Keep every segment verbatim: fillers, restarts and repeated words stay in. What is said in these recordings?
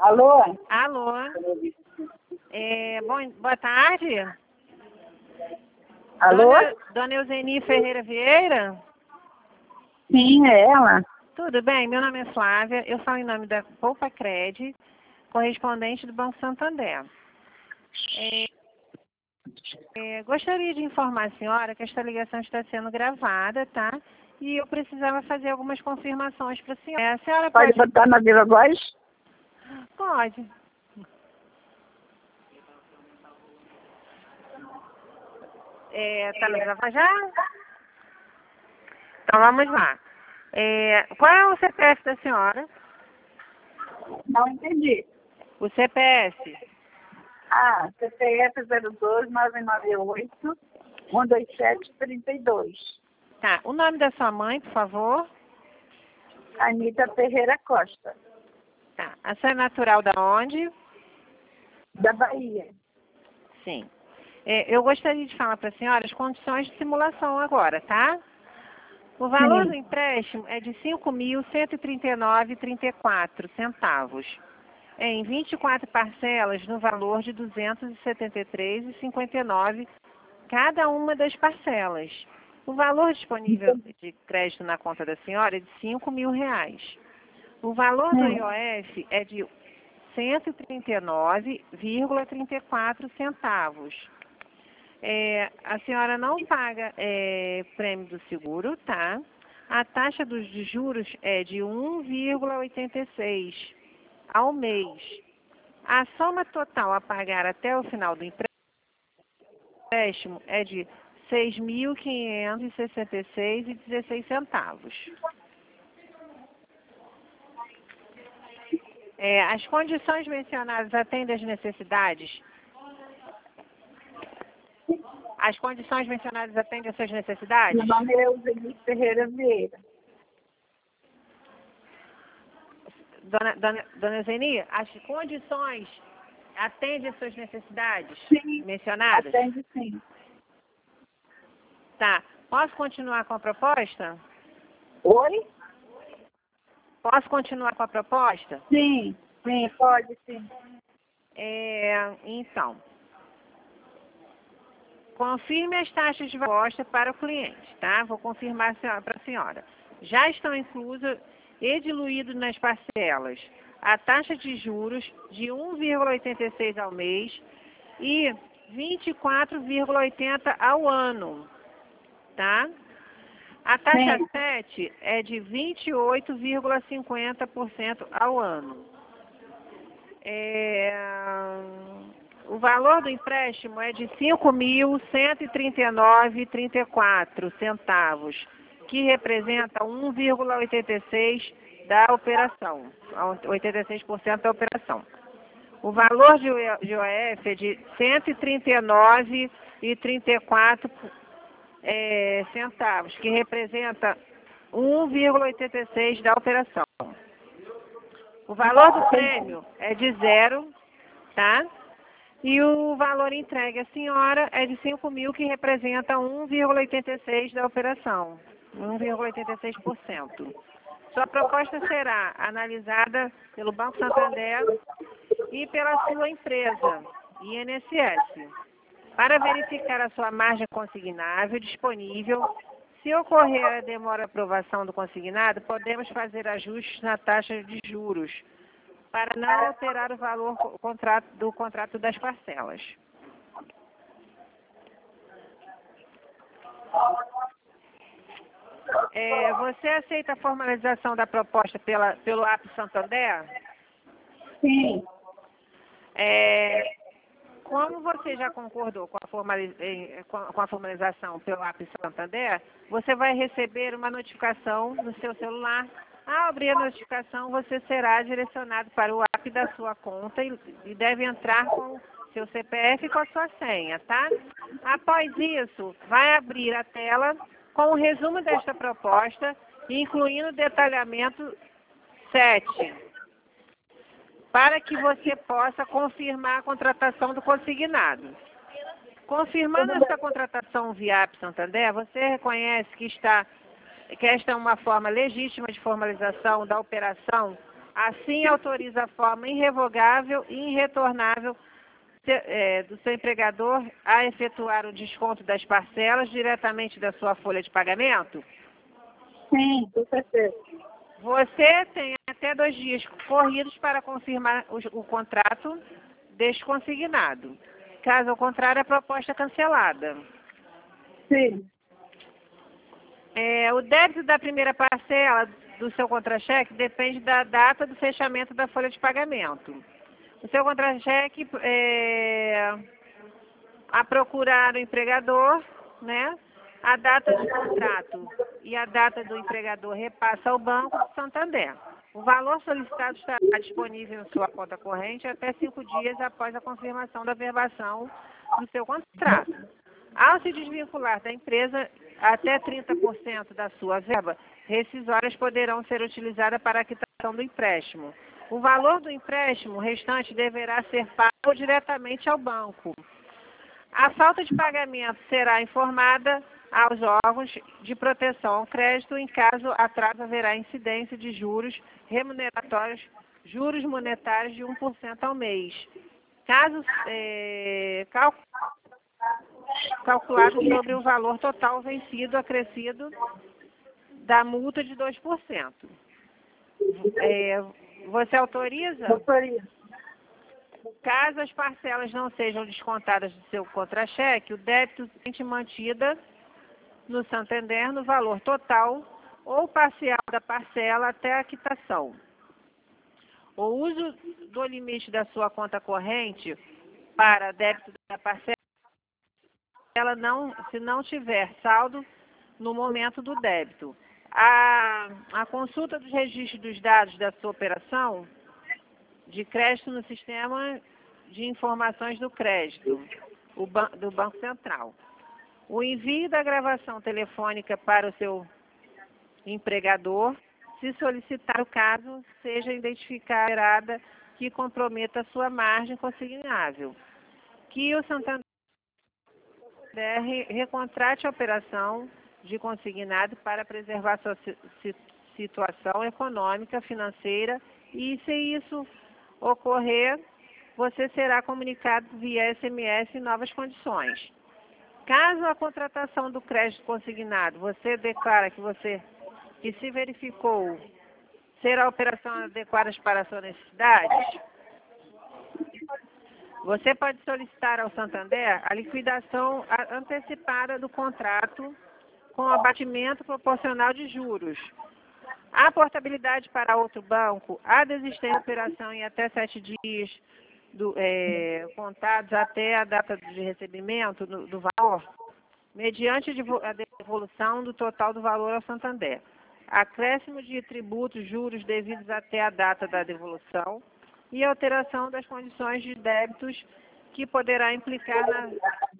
Alô? Alô? É, bom, boa tarde. Alô? Dona, Dona Euseni Ferreira Vieira? Sim, é ela. Tudo bem? Meu nome é Flávia. Eu falo em nome da Poupa Cred, correspondente do Banco Santander. É, é, gostaria de informar a senhora que esta ligação está sendo gravada, tá? E eu precisava fazer algumas confirmações para a senhora. A senhora Pode pode... botar na viva voz? Pode. É, tá no gravando já? Então vamos lá. É, qual é o C P F da senhora? Não entendi. O C P F. Ah, C P F zero dois nove nove oito um dois sete três dois. Tá. O nome da sua mãe, por favor? Anita Ferreira Costa, Tá. A senhora é natural da onde? da Bahia. Sim. É, eu gostaria de falar para a senhora as condições de simulação agora, tá? O valor Sim. do empréstimo é de cinco mil cento e trinta e nove reais e trinta e quatro centavos, em vinte e quatro parcelas no valor de duzentos e setenta e três reais e cinquenta e nove centavos cada uma das parcelas. O valor disponível de crédito na conta da senhora é de cinco mil reais. O valor do Sim. I O F é de cento e trinta e nove vírgula trinta e quatro centavos. É, a senhora não paga é, prêmio do seguro, tá? A taxa dos de juros é de um vírgula oitenta e seis ao mês. A soma total a pagar até o final do empréstimo é de seis mil quinhentos e sessenta e seis reais e dezesseis centavos. É, as condições mencionadas atendem às necessidades? As condições mencionadas atendem às suas necessidades? Meu nome é Euseni Ferreira Vieira. Dona, dona, dona Zeni, as condições atendem às suas necessidades Sim, mencionadas? atende sim. Tá. Posso continuar com a proposta? Oi? Posso continuar com a proposta? Sim, sim, pode sim. É, então, confirme as taxas de proposta para o cliente, tá? Vou confirmar para a senhora. Já estão inclusas e diluídos nas parcelas a taxa de juros de um vírgula oitenta e seis ao mês e vinte e quatro vírgula oitenta ao ano, tá? A taxa Sim. sete é de vinte e oito vírgula cinquenta por cento ao ano. É, o valor do empréstimo é de cinco mil cento e trinta e nove reais e trinta e quatro centavos, que representa um vírgula oitenta e seis por cento da operação, oitenta e seis por cento da operação. O valor de I O F é de cento e trinta e nove reais e trinta e quatro é, centavos, que representa um vírgula oitenta e seis por cento da operação. O valor do prêmio é de zero, tá? E o valor entregue à senhora é de cinco mil, que representa um vírgula oitenta e seis por cento da operação, um vírgula oitenta e seis por cento. Sua proposta será analisada pelo Banco Santander e pela sua empresa, I N S S, para verificar a sua margem consignável disponível. Se ocorrer a demora de aprovação do consignado, podemos fazer ajustes na taxa de juros, para não alterar o valor do contrato das parcelas. É, você aceita a formalização da proposta pela, pelo A P Santander? Sim. É, como você já concordou com a, formaliz, com a formalização pelo A P Santander, você vai receber uma notificação no seu celular. Ao abrir a notificação, você será direcionado para o app da sua conta e, e deve entrar com seu C P F e com a sua senha, tá? Após isso, vai abrir a tela com o resumo desta proposta, incluindo o detalhamento sete, para que você possa confirmar a contratação do consignado. Confirmando essa contratação via A P Santander, você reconhece que, está, que esta é uma forma legítima de formalização da operação Assim, autoriza a forma irrevogável e irretornável é, do seu empregador a efetuar o desconto das parcelas diretamente da sua folha de pagamento? Sim, com certeza. Você tem até dois dias corridos para confirmar o, o contrato desconsignado. Caso contrário, a proposta é cancelada. Sim. É, o débito da primeira parcela do seu contra-cheque depende da data do fechamento da folha de pagamento. O seu contra-cheque é, a procurar o empregador, né? A data do contrato e a data do empregador repassa ao Banco do Santander. O valor solicitado estará disponível em sua conta corrente até cinco dias após a confirmação da verbação do seu contrato. Ao se desvincular da empresa, até trinta por cento da sua verba rescisórias poderão ser utilizadas para a quitação do empréstimo. O valor do empréstimo restante deverá ser pago diretamente ao banco. A falta de pagamento será informada aos órgãos de proteção ao crédito. Em caso atraso, haverá incidência de juros remuneratórios, juros monetários de um por cento ao mês. Caso é, cal, calculado sobre o valor total vencido acrescido da multa de dois por cento. É, você autoriza? Autoriza. Caso as parcelas não sejam descontadas do seu contra-cheque, o débito é mantida no Santander no valor total ou parcial da parcela até a quitação. O uso do limite da sua conta corrente para débito da parcela, ela não, se não tiver saldo no momento do débito. A, a consulta dos registros dos dados da sua operação de crédito no sistema de informações do crédito, o ban do Banco Central. O envio da gravação telefônica para o seu empregador, se solicitar o caso, seja identificada que comprometa a sua margem consignável. Que o Santander recontrate a operação de consignado para preservar sua situação econômica, financeira, e se isso ocorrer, você será comunicado via S M S em novas condições. Caso a contratação do crédito consignado, você declara que você que se verificou ser a operação adequada para a sua necessidade, você pode solicitar ao Santander a liquidação antecipada do contrato com abatimento proporcional de juros. A portabilidade para outro banco, a desistência da operação em até sete dias do, é, contados até a data de recebimento do, do valor, mediante a devolução do total do valor ao Santander. Acréscimo de tributos, juros devidos até a data da devolução e alteração das condições de débitos que poderá implicar na,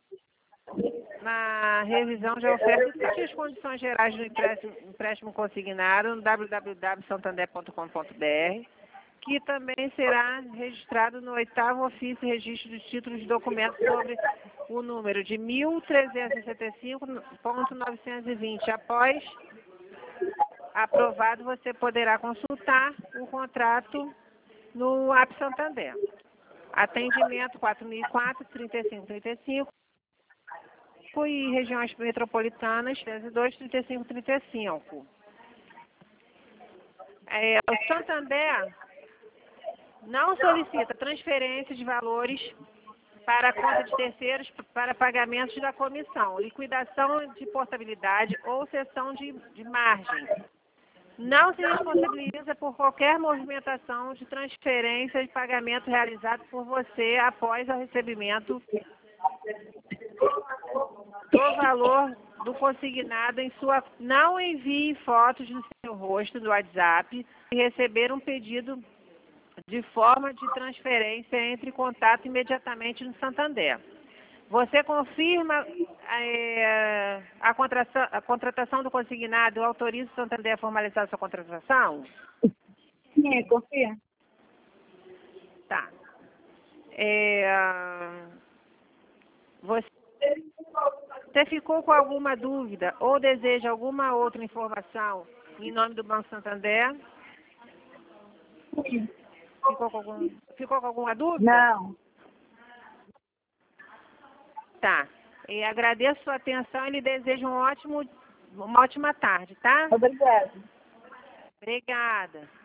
na revisão de oferta e as condições gerais do empréstimo, empréstimo consignado no w w w ponto santander ponto com ponto b r, que também será registrado no oitavo ofício de registro dos títulos de documentos sobre o número de mil trezentos e sessenta e cinco ponto novecentos e vinte. Após aprovado, você poderá consultar o contrato no App Santander. Atendimento quatro mil e quatro, trinta e cinco trinta e cinco e regiões metropolitanas treze e dois, trinta e cinco trinta e cinco. É, o Santander não solicita transferência de valores para a conta de terceiros para pagamentos da comissão, liquidação de portabilidade ou cessão de, de margem. Não se responsabiliza por qualquer movimentação de transferência de pagamento realizado por você após o recebimento do valor do consignado em sua... Não envie fotos do seu rosto no WhatsApp e receber um pedido de forma de transferência, entre em contato imediatamente no Santander. Você confirma é, a, contratação, a contratação do consignado e autoriza o Santander a formalizar a sua contratação? Sim, confia. Tá. É, você, você ficou com alguma dúvida ou deseja alguma outra informação em nome do Banco Santander? Sim. Ficou com, algum, ficou com alguma dúvida? Não. Tá. E agradeço a sua atenção e lhe desejo um ótimo, uma ótima tarde, tá? Obrigada. Obrigada.